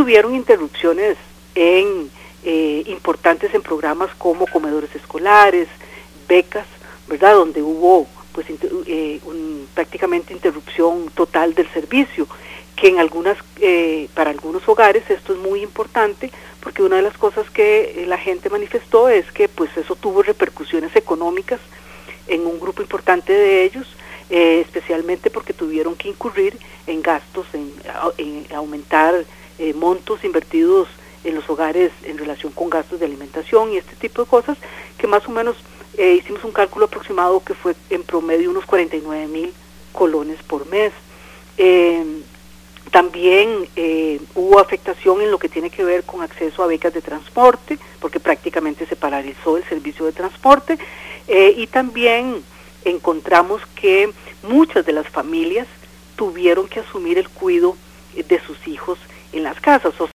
hubieron interrupciones importantes en programas como comedores escolares, becas, ¿verdad?, donde hubo pues prácticamente interrupción total del servicio, que para algunos hogares esto es muy importante, porque una de las cosas que la gente manifestó es que pues eso tuvo repercusiones económicas en un grupo importante de ellos, especialmente porque tuvieron que incurrir en gastos, en aumentar montos invertidos en los hogares en relación con gastos de alimentación y este tipo de cosas, que más o menos hicimos un cálculo aproximado que fue en promedio unos 49,000 colones por mes. También hubo afectación en lo que tiene que ver con acceso a becas de transporte, porque prácticamente se paralizó el servicio de transporte, y también encontramos que muchas de las familias tuvieron que asumir el cuidado de sus hijos en las casas,